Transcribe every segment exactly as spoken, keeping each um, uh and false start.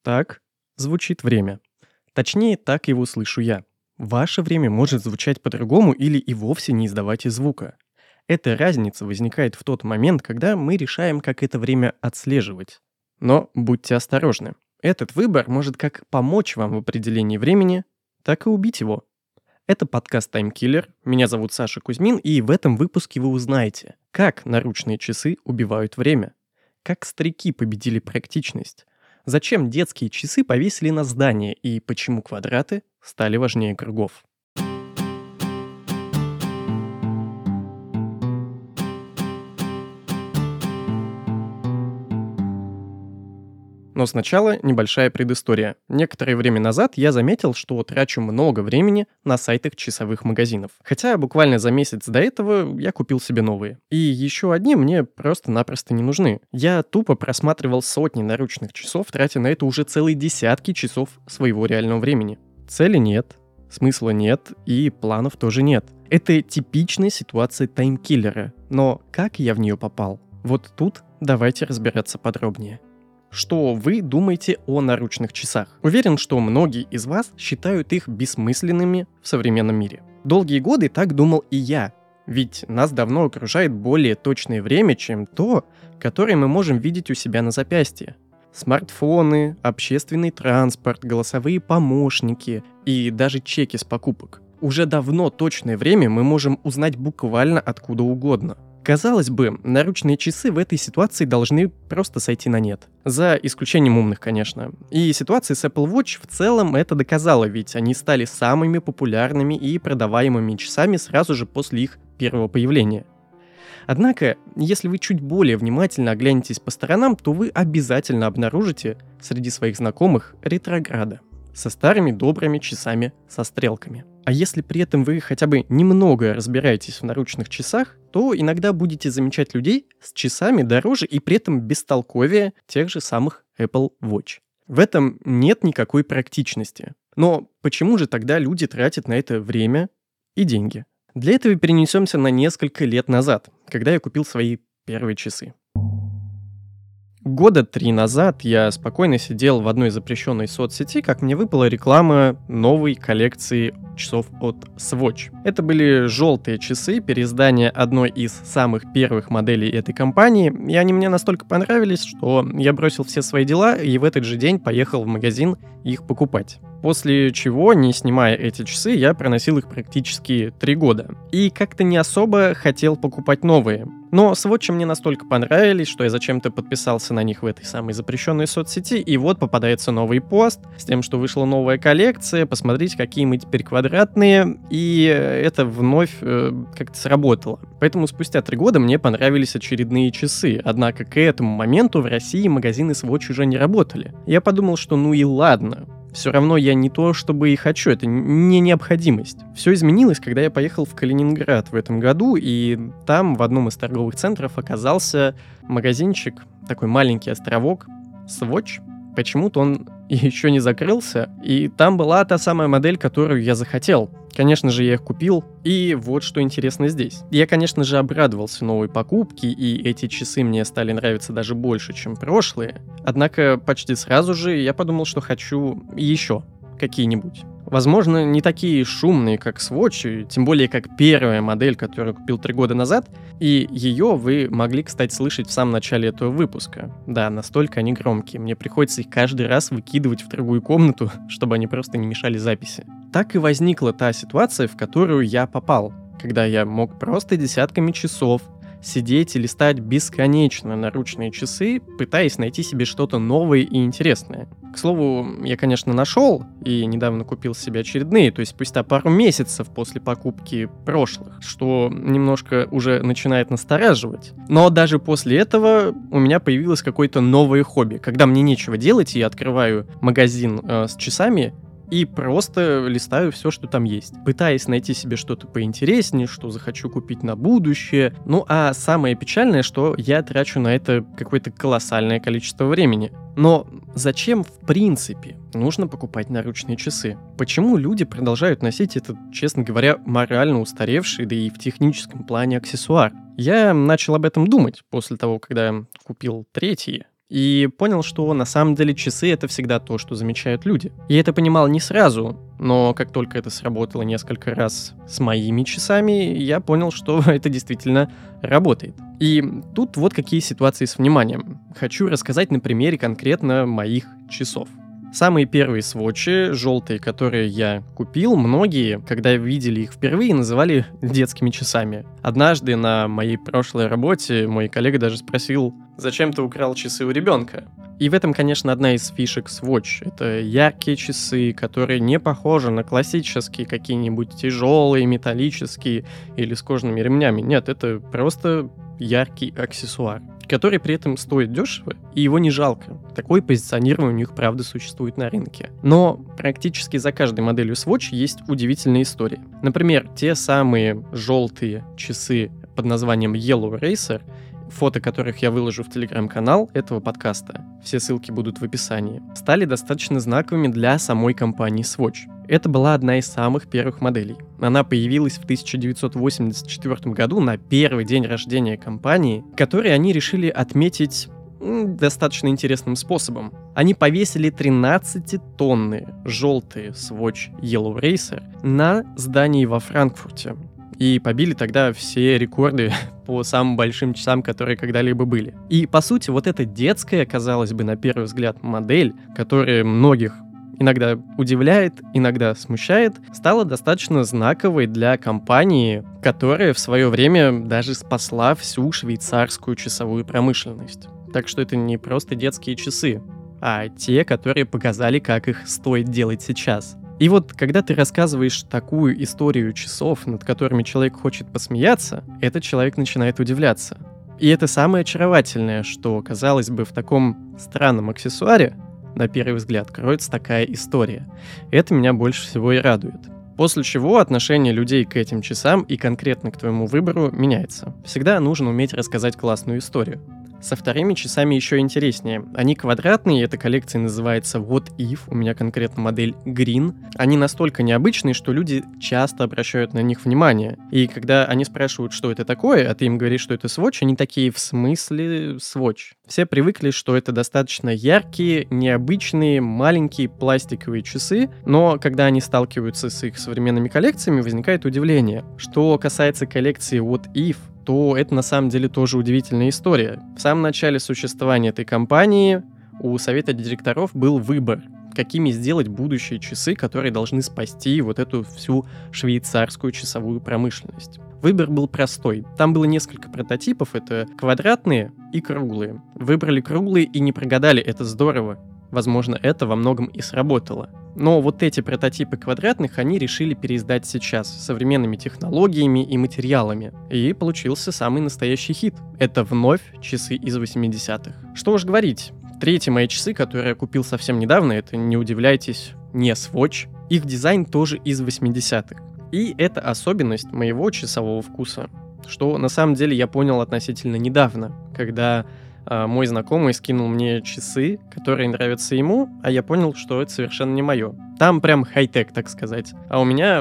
Так звучит время. Точнее, так его слышу я. Ваше время может звучать по-другому или и вовсе не издавать и звука. Эта разница возникает в тот момент, когда мы решаем, как это время отслеживать. Но будьте осторожны. Этот выбор может как помочь вам в определении времени, так и убить его. Это подкаст «Таймкиллер». Меня зовут Саша Кузьмин, и в этом выпуске вы узнаете, как наручные часы убивают время, как старики победили практичность, зачем детские часы повесили на здание и почему квадраты стали важнее кругов. Но сначала небольшая предыстория. Некоторое время назад я заметил, что трачу много времени на сайтах часовых магазинов. Хотя буквально за месяц до этого я купил себе новые. И еще одни мне просто-напросто не нужны. Я тупо просматривал сотни наручных часов, тратя на это уже целые десятки часов своего реального времени. Цели нет, смысла нет и планов тоже нет. Это типичная ситуация таймкиллера. Но как я в нее попал? Вот тут давайте разбираться подробнее. Что вы думаете о наручных часах? Уверен, что многие из вас считают их бессмысленными в современном мире. Долгие годы так думал и я, ведь нас давно окружает более точное время, чем то, которое мы можем видеть у себя на запястье. Смартфоны, общественный транспорт, голосовые помощники и даже чеки с покупок. Уже давно точное время мы можем узнать буквально откуда угодно. Казалось бы, наручные часы в этой ситуации должны просто сойти на нет. За исключением умных, конечно. И ситуация с Apple Watch в целом это доказала, ведь они стали самыми популярными и продаваемыми часами сразу же после их первого появления. Однако, если вы чуть более внимательно оглянетесь по сторонам, то вы обязательно обнаружите среди своих знакомых ретрограда со старыми добрыми часами со стрелками. А если при этом вы хотя бы немного разбираетесь в наручных часах, то иногда будете замечать людей с часами дороже и при этом бестолковее тех же самых Apple Watch. В этом нет никакой практичности. Но почему же тогда люди тратят на это время и деньги? Для этого перенесемся на несколько лет назад, когда я купил свои первые часы. Года три назад я спокойно сидел в одной запрещенной соцсети, как мне выпала реклама новой коллекции часов от Swatch. Это были желтые часы, переиздание одной из самых первых моделей этой компании, и они мне настолько понравились, что я бросил все свои дела и в этот же день поехал в магазин их покупать. После чего, не снимая эти часы, я проносил их практически три года. И как-то не особо хотел покупать новые. Но Swatch мне настолько понравились, что я зачем-то подписался на них в этой самой запрещенной соцсети, и вот попадается новый пост с тем, что вышла новая коллекция, посмотрите, какие мы теперь квадратные, и это вновь э, как-то сработало. Поэтому спустя три года мне понравились очередные часы, однако к этому моменту в России магазины Swatch уже не работали. Я подумал, что ну и ладно. Все равно я не то, чтобы и хочу, это не необходимость. Все изменилось, когда я поехал в Калининград в этом году, и там в одном из торговых центров оказался магазинчик, такой маленький островок, Swatch. Почему-то он еще не закрылся, и там была та самая модель, которую я захотел. Конечно же, я их купил, и вот что интересно здесь. Я, конечно же, обрадовался новой покупке, и эти часы мне стали нравиться даже больше, чем прошлые. Однако почти сразу же я подумал, что хочу еще какие-нибудь. Возможно, не такие шумные, как Swatch, тем более как первая модель, которую я купил три года назад, и ее вы могли, кстати, слышать в самом начале этого выпуска. Да, настолько они громкие, мне приходится их каждый раз выкидывать в другую комнату, чтобы они просто не мешали записи. Так и возникла та ситуация, в которую я попал, когда я мог просто десятками часов сидеть и листать бесконечно наручные часы, пытаясь найти себе что-то новое и интересное. К слову, я, конечно, нашел и недавно купил себе очередные, то есть спустя пару месяцев после покупки прошлых, что немножко уже начинает настораживать. Но даже после этого у меня появилось какое-то новое хобби. Когда мне нечего делать, я открываю магазин э, с часами и просто листаю все, что там есть, пытаясь найти себе что-то поинтереснее, что захочу купить на будущее. Ну а самое печальное, что я трачу на это какое-то колоссальное количество времени. Но зачем, в принципе, нужно покупать наручные часы? Почему люди продолжают носить этот, честно говоря, морально устаревший, да и в техническом плане аксессуар? Я начал об этом думать после того, когда купил третьи И понял, что на самом деле часы — это всегда то, что замечают люди. Я это понимал не сразу, но как только это сработало несколько раз с моими часами, я понял, что это действительно работает. И тут вот какие ситуации с вниманием. Хочу рассказать на примере конкретно моих часов. Самые первые свотчи, желтые, которые я купил, многие, когда видели их впервые, называли детскими часами. Однажды на моей прошлой работе мой коллега даже спросил: «Зачем ты украл часы у ребенка?» И в этом, конечно, одна из фишек Swatch. Это яркие часы, которые не похожи на классические, какие-нибудь тяжелые, металлические или с кожаными ремнями. Нет, это просто яркий аксессуар, который при этом стоит дешево, и его не жалко. Такое позиционирование у них, правда, существует на рынке. Но практически за каждой моделью Swatch есть удивительная история. Например, те самые желтые часы под названием Yellow Racer, фото которых я выложу в телеграм-канал этого подкаста, все ссылки будут в описании, стали достаточно знаковыми для самой компании Swatch. Это была одна из самых первых моделей. Она появилась в тысяча девятьсот восемьдесят четвёртом году на первый день рождения компании, который они решили отметить м, достаточно интересным способом. Они повесили тринадцатитонные желтые Swatch Yellow Racer на здании во Франкфурте. И побили тогда все рекорды по самым большим часам, которые когда-либо были. И, по сути, вот эта детская, казалось бы, на первый взгляд, модель, которая многих иногда удивляет, иногда смущает, стала достаточно знаковой для компании, которая в свое время даже спасла всю швейцарскую часовую промышленность. Так что это не просто детские часы, а те, которые показали, как их стоит делать сейчас. И вот, когда ты рассказываешь такую историю часов, над которыми человек хочет посмеяться, этот человек начинает удивляться. И это самое очаровательное, что, казалось бы, в таком странном аксессуаре, на первый взгляд, кроется такая история. Это меня больше всего и радует. После чего отношение людей к этим часам и конкретно к твоему выбору меняется. Всегда нужно уметь рассказать классную историю. Со вторыми часами еще интереснее. Они квадратные, эта коллекция называется What If, у меня конкретно модель Green. Они настолько необычные, что люди часто обращают на них внимание. И когда они спрашивают, что это такое, а ты им говоришь, что это Swatch, они такие: в смысле Swatch? Все привыкли, что это достаточно яркие, необычные, маленькие пластиковые часы, но когда они сталкиваются с их современными коллекциями, возникает удивление. Что касается коллекции What If, то это на самом деле тоже удивительная история. В самом начале существования этой компании у совета директоров был выбор, какими сделать будущие часы, которые должны спасти вот эту всю швейцарскую часовую промышленность. Выбор был простой. Там было несколько прототипов, это квадратные и круглые. Выбрали круглые и не прогадали, это здорово. Возможно, это во многом и сработало. Но вот эти прототипы квадратных они решили переиздать сейчас современными технологиями и материалами. И получился самый настоящий хит. Это вновь часы из восьмидесятых. Что уж говорить, третьи мои часы, которые я купил совсем недавно, это, не удивляйтесь, не Swatch. Их дизайн тоже из восьмидесятых. И это особенность моего часового вкуса, что на самом деле я понял относительно недавно, когда Uh, мой знакомый скинул мне часы, которые нравятся ему, а я понял, что это совершенно не мое. Там прям хай-тек, так сказать. А у меня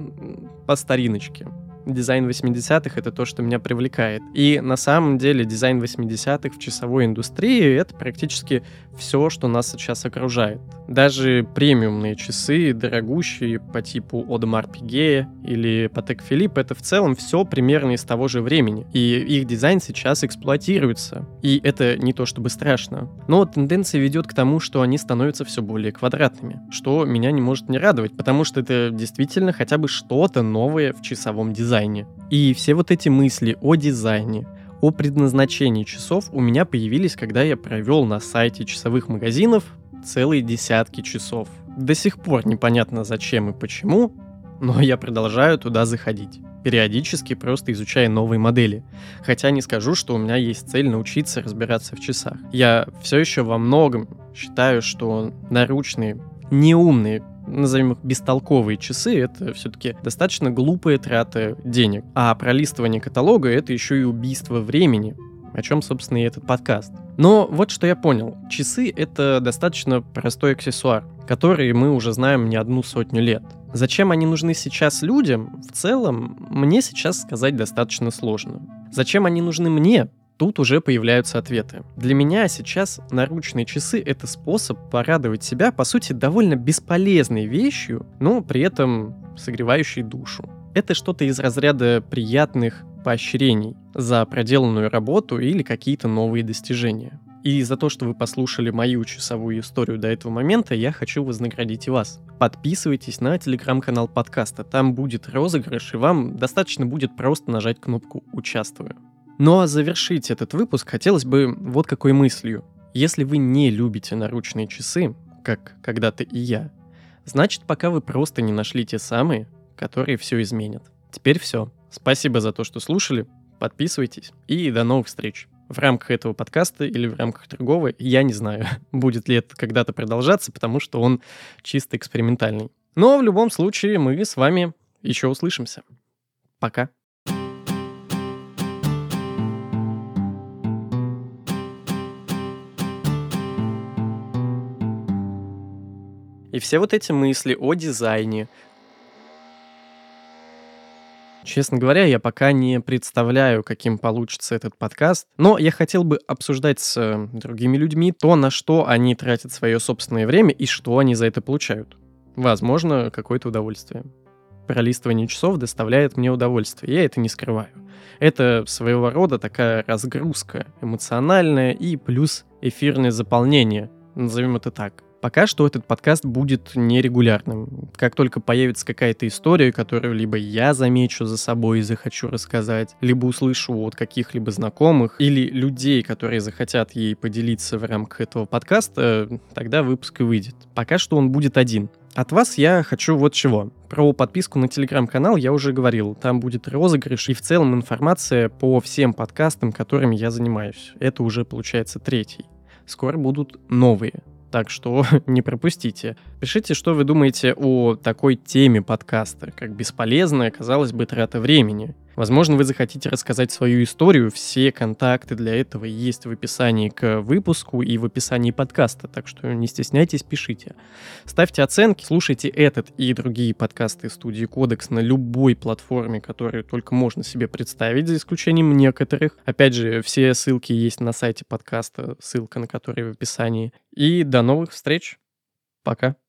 по стариночке. Дизайн восьмидесятых — это то, что меня привлекает. И на самом деле дизайн восьмидесятых в часовой индустрии — это практически все, что нас сейчас окружает. Даже премиумные часы, дорогущие по типу Audemars Piguet или Patek Philippe — это в целом все примерно из того же времени. И их дизайн сейчас эксплуатируется. И это не то чтобы страшно. Но тенденция ведет к тому, что они становятся все более квадратными, что меня не может не радовать, потому что это действительно хотя бы что-то новое в часовом дизайне. И все вот эти мысли о дизайне, о предназначении часов у меня появились, когда я провел на сайте часовых магазинов целые десятки часов. До сих пор непонятно зачем и почему, но я продолжаю туда заходить, периодически просто изучая новые модели. Хотя не скажу, что у меня есть цель научиться разбираться в часах. Я все еще во многом считаю, что наручные, неумные, назовем их бестолковые часы, это все-таки достаточно глупая трата денег. А пролистывание каталога — это еще и убийство времени, о чем, собственно, и этот подкаст. Но вот что я понял. Часы — это достаточно простой аксессуар, который мы уже знаем не одну сотню лет. Зачем они нужны сейчас людям, в целом, мне сейчас сказать достаточно сложно. Зачем они нужны мне? Тут уже появляются ответы. Для меня сейчас наручные часы — это способ порадовать себя, по сути, довольно бесполезной вещью, но при этом согревающей душу. Это что-то из разряда приятных поощрений за проделанную работу или какие-то новые достижения. И за то, что вы послушали мою часовую историю до этого момента, я хочу вознаградить и вас. Подписывайтесь на телеграм-канал подкаста, там будет розыгрыш, и вам достаточно будет просто нажать кнопку «Участвую». Ну а завершить этот выпуск хотелось бы вот какой мыслью. Если вы не любите наручные часы, как когда-то и я, значит, пока вы просто не нашли те самые, которые все изменят. Теперь все. Спасибо за то, что слушали. Подписывайтесь и до новых встреч. В рамках этого подкаста или в рамках другого, я не знаю, будет ли это когда-то продолжаться, потому что он чисто экспериментальный. Но в любом случае мы с вами еще услышимся. Пока. И все вот эти мысли о дизайне. Честно говоря, я пока не представляю, каким получится этот подкаст, но я хотел бы обсуждать с э, другими людьми то, на что они тратят свое собственное время и что они за это получают. Возможно, какое-то удовольствие. Пролистывание часов доставляет мне удовольствие, я это не скрываю. Это своего рода такая разгрузка эмоциональная и плюс эфирное заполнение, назовем это так. Пока что этот подкаст будет нерегулярным. Как только появится какая-то история, которую либо я замечу за собой и захочу рассказать, либо услышу от каких-либо знакомых или людей, которые захотят ей поделиться в рамках этого подкаста, тогда выпуск и выйдет. Пока что он будет один. От вас я хочу вот чего. Про подписку на телеграм-канал я уже говорил. Там будет розыгрыш и в целом информация по всем подкастам, которыми я занимаюсь. Это уже получается третий. Скоро будут новые. Так что не пропустите. Пишите, что вы думаете о такой теме подкаста, как бесполезная, казалось бы, трата времени. Возможно, вы захотите рассказать свою историю. Все контакты для этого есть в описании к выпуску и в описании подкаста, так что не стесняйтесь, пишите. Ставьте оценки, слушайте этот и другие подкасты студии Кодекс на любой платформе, которую только можно себе представить, за исключением некоторых. Опять же, все ссылки есть на сайте подкаста, ссылка на который в описании. И до новых встреч. Пока.